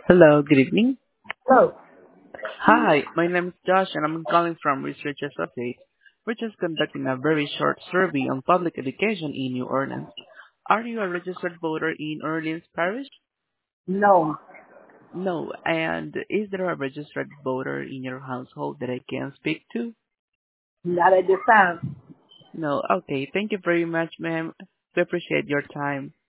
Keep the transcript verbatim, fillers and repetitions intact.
Hello, good evening. So, Hi, my name is Josh and I'm calling from Research Associates. We're just conducting a very short survey on public education in New Orleans. Are you a registered voter in Orleans Parish? no, No. And is there a registered voter in your household that I can speak to? not at this time. No. Okay. Thank you very much, ma'am. We appreciate your time.